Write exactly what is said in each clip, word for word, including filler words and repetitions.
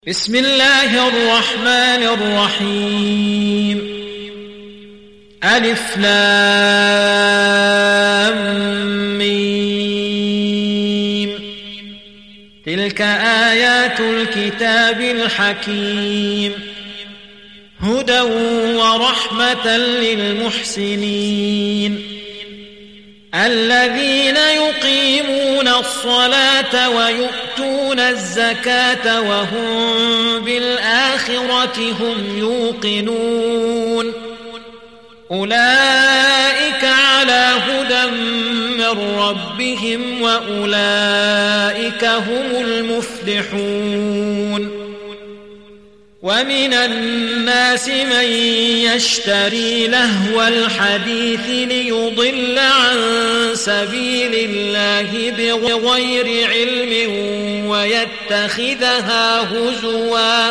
بسم الله الرحمن الرحيم. ألف لام ميم. تلك آيات الكتاب الحكيم، هدى ورحمة للمحسنين الذين يقيمون الصلاة ويؤتون الزكاة وهم بالآخرة هم يوقنون. أولئك على هدى من ربهم وأولئك هم المفلحون. ومن الناس من يشتري لهو الحديث ليضل عن سبيل الله بغير علم ويتخذها هزوا،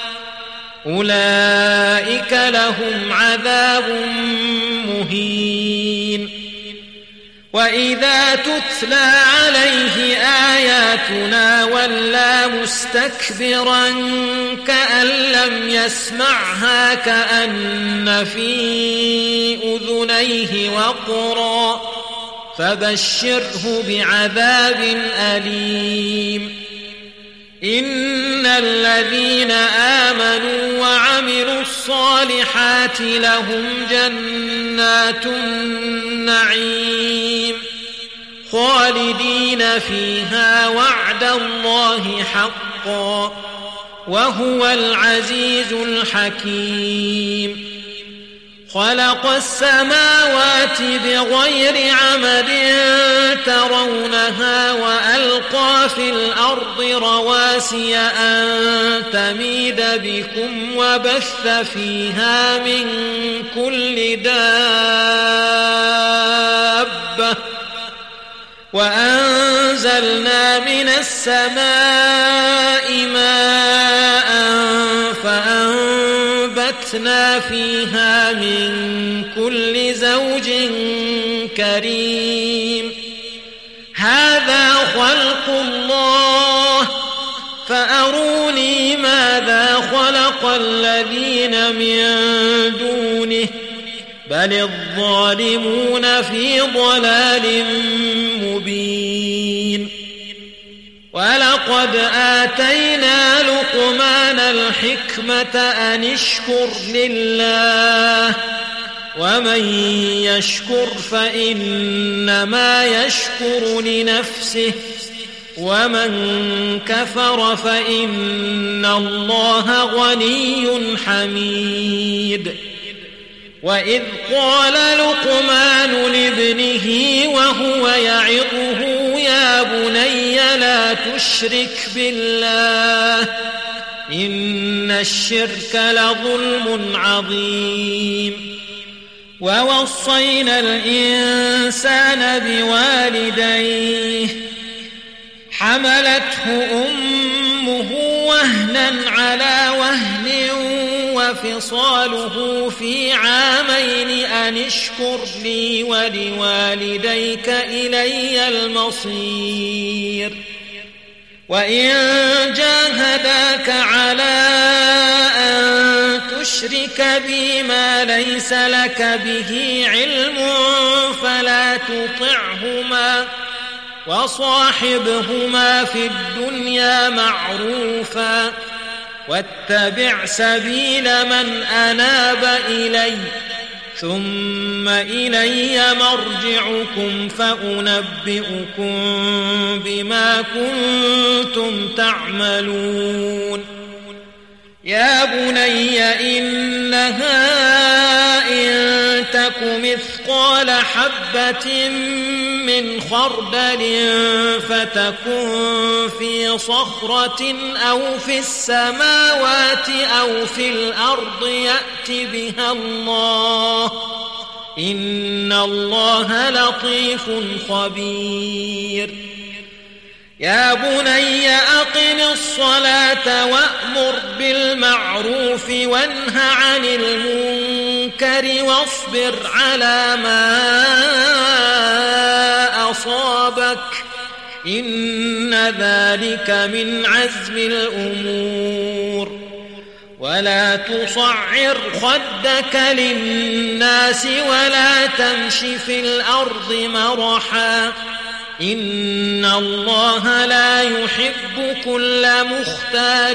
أولئك لهم عذاب مهين. وإذا تتلى عليه آياتنا ولى مستكبرا كأن لم يسمعها كأن في أذنيه وقرا، فبشره بعذاب أليم. إن الذين آمنوا وعملوا الصالحات لهم جنات النعيم خالدين فيها وعد الله حقا، وهو العزيز الحكيم. خلق السماوات بغير عمد ترونها وألقى في الأرض رواسي أن تميد بكم وبث فيها من كل دابة، وأنزلنا من السماء ماء فأنبتنا فيها من كل زوج كريم. هذا خلق الله فأروني ماذا خلق الذين من دونه، بل الظالمون في ضلال مبين. ولقد آتينا لقمان الحكمة أن اشكر لله، ومن يشكر فإنما يشكر لنفسه، ومن كفر فإن الله غني حميد. وإذ قال لقمان لابنه وهو يعظه يا بني لا تشرك بالله إن الشرك لظلم عظيم. ووصينا الإنسان بوالديه حملته أمه وهنا على وهن وفصاله في عامين أن اشكر لي ولوالديك إلي المصير. وإن جاهداك على أن تشرك بي ما ليس لك به علم فلا تطعهما، وصاحبهما في الدنيا معروفا، واتبع سبيل من أناب إلي، ثم إلي مرجعكم فأنبئكم بما كنتم تعملون. يا بني إنها إن تك مثقال حبة من خردل فتكن في صخرة أو في السماوات أو في الأرض يأت بها الله، إن الله لطيف خبير. يا بني أقم الصلاة وأمر بالمعروف وانه عن المنكر واصبر على ما أصابك إن ذلك من عزم الأمور. ولا تصعر خدك للناس ولا تمش في الأرض مرحا إن الله لا يحب كل مختال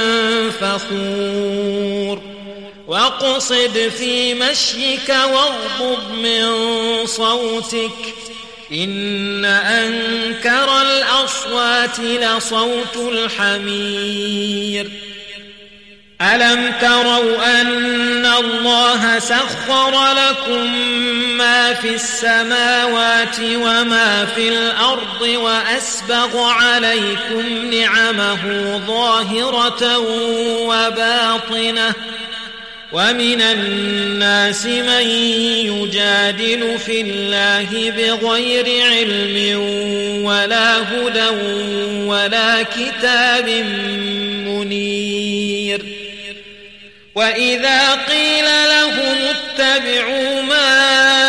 فخور. واقصد في مشيك واغضض من صوتك إن أنكر الأصوات لصوت الحمير. ألم تروا أن الله سخر لكم ما في السماوات وما في الأرض وأسبغ عليكم نعمه ظاهرة وباطنة ومن الناس من يجادل في الله بغير علم ولا هدى ولا كتاب منير. وإذا قيل لهم اتبعوا ما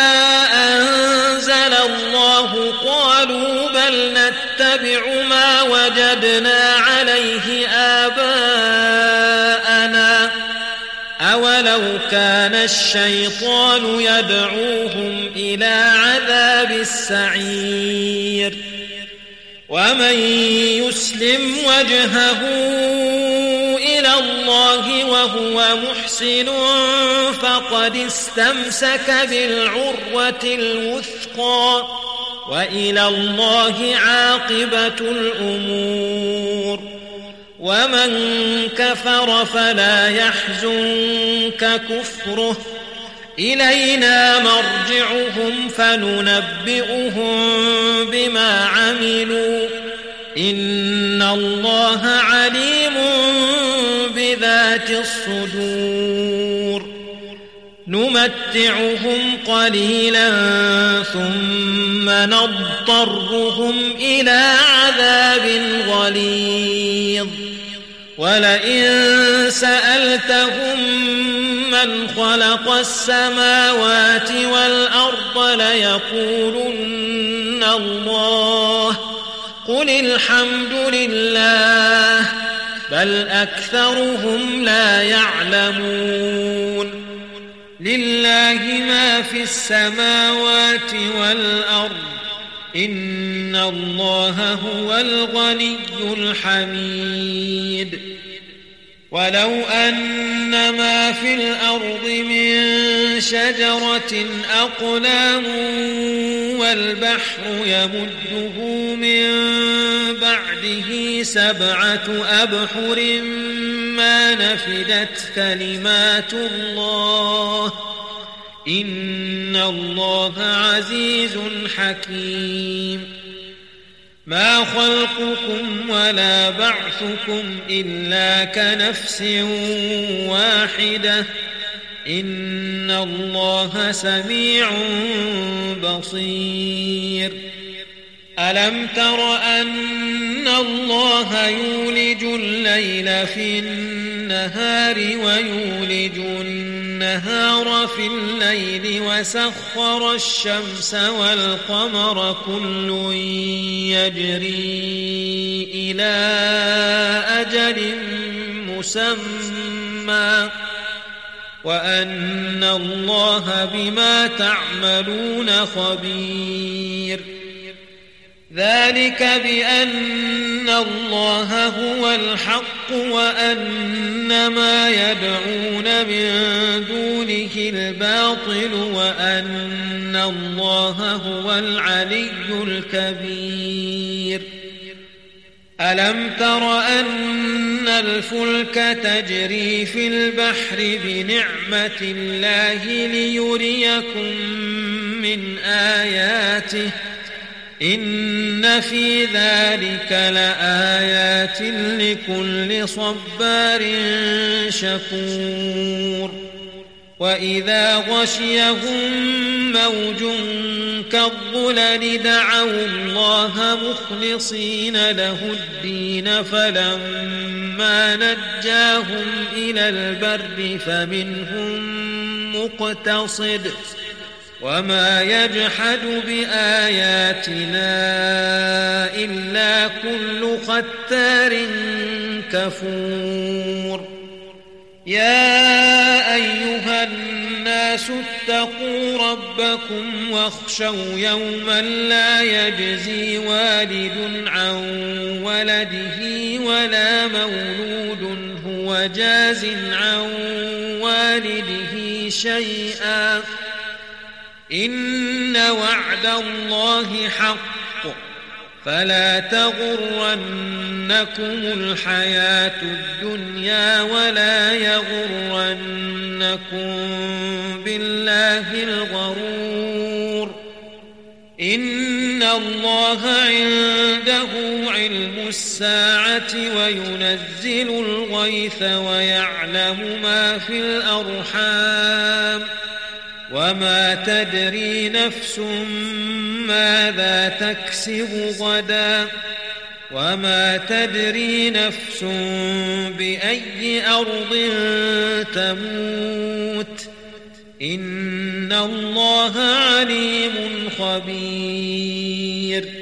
أنزل الله قالوا بل نتبع ما وجدنا عليه آباءنا أولو كان الشيطان يدعوهم إلى عذاب السعير. ومن يسلم وجهه إلى الله وهو محسن فقد استمسك بالعروة الوثقى وإلى الله عاقبة الأمور. ومن كفر فلا يحزنك كفره إلينا مرجعهم فننبئهم بما عملوا إن الله عليم بذات الصدور. نمتعهم قليلا ثم نضطرهم إلى عذاب غليظ. ولئن سألتهم من خلق السماوات والأرض ليقولن الله قل الحمد لله بل أكثرهم لا يعلمون. لله ما في السماوات والأرض إن الله هو الغني الحميد. ولو أن ما في الأرض من شجرة أقلام والبحر يمده من بعده سبعة أبحر ما نفدت كلمات الله إن الله عزيز حكيم. ما خلقكم ولا بعثكم إلا كنفس واحدة إن الله سميع بصير. ألم تر أن الله يولج الليل في النهار ويولج النهار في الليل وسخر الشمس والقمر كل يجري إلى أجل مسمى وأن الله بما تعملون خبير. ذلك بأن الله هو الحق وأن ما يدعون من دونه الباطل وأن الله هو العلي الكبير. ألم تر أن الفلك تجري في البحر بنعمة الله ليريكم من آياته إن في ذلك لآيات لكل صبار شكور. وإذا غشيهم موج كالظلل دعوا الله مخلصين له الدين فلما نجاهم إلى البر فمنهم مقتصد وما يجحد بآياتنا إلا كل ختار كفور يا أيها الناس اتقوا ربكم واخشوا يوما لا يجزي والد عن ولده ولا مولود هو جاز عن والده شيئا إن وعد الله حق فلا تغرنكم الحياة الدنيا ولا يغرنكم بالله الغرور إن الله عنده علم الساعة وينزل الغيث ويعلم ما في الأرحام وما تدري نفس ماذا تكسب غدا وما تدري نفس بأي أرض تموت إن الله عليم خبير